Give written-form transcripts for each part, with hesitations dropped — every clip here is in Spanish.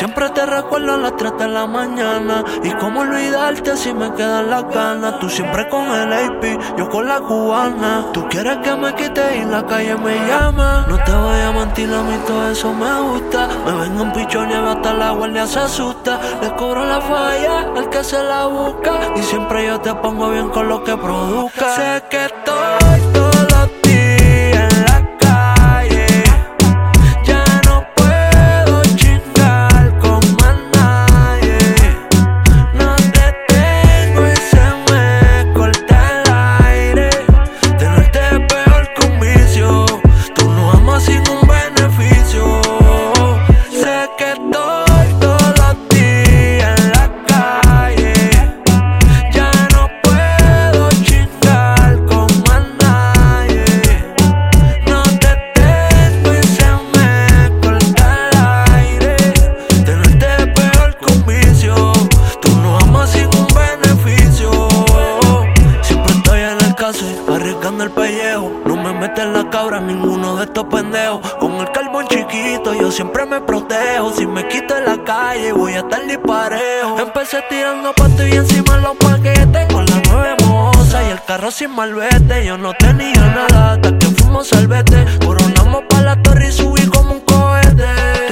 siempre te recuerdo a las 3 de la mañana. Y cómo olvidarte si me quedan las ganas. Tú siempre con el AP, yo con la cubana. Tú quieres que me quite y la calle me llama. No te voy a mentir, a mí todo eso me gusta. Me vengo un pichón hasta la guardia se asusta. Le cobro la falla al que se la busca. Y siempre yo te pongo bien con lo que produzca. Sé que estoy todos los días en la calle. Ya no puedo chingar con más nadie. No te tengo y se me corta el aire. Tenerte es peor que un vicio. Tú no amas sin un beneficio. Sé que estoy todos los días en la calle. Ya no puedo chingar con más nadie. No te tengo y se me corta el aire. Tenerte es peor que un vicio. Tú no amas sin un beneficio. Siempre estoy en el caso, arriesgando el pellejo. No me mete en la cabra ninguno de estos pendejos. Con el carbón chiquito yo siempre me protejo. Si me quito en la calle voy a estar disparejo. Empecé tirando pato y encima los paquetes. Con la 9 moza y el carro sin malvete. Yo no tenía nada hasta que fuimos salvete. Coronamos pa' la torre y subí como un cohete.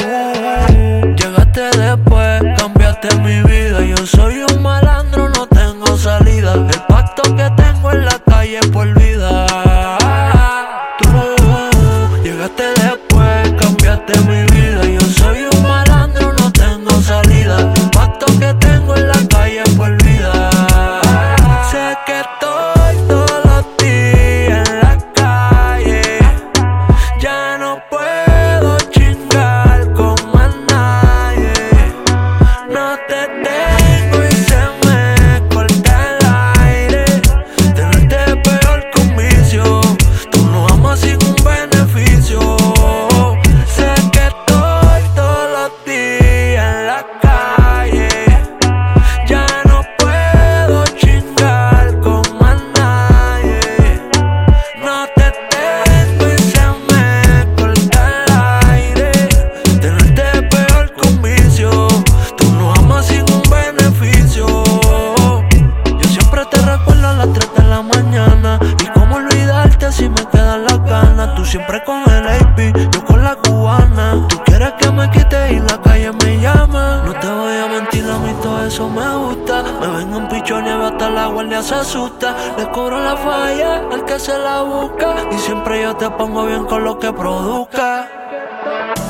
Tú llegaste después, cambiaste mi vida. Yo soy un malandro, no tengo salida. El pacto que tengo en la calle por vida. Tú llegaste después, cambiaste mi vida. Yo soy un malandro, no tengo salida. El pacto que tengo en la calle por vida. Sé que estoy todos los días en la calle. Ya no puedo chingar con más nadie. No te tengo y se me corta el aire. Tenerte es peor que un vicio. Tú no amas sin un beneficio. Sé que estoy todos los días en la calle. Ya no puedo chingar con más nadie. No te tengo y se me corta el aire. Tenerte es peor que un vicio. Tú no amas sin un beneficio. Yo siempre te recuerdo a las 3 de la mañana. Y cómo olvidarte si me quedan las ganas. Tú siempre con el AP, yo con la cubana. Tú quieres que me quite y la calle me llama. No te voy a mentir, a mí todo eso me gusta. Me vengo un pichón hasta la guardia se asusta. Le cobro la falla al que se la busca. Y siempre yo te pongo bien con lo que produzca.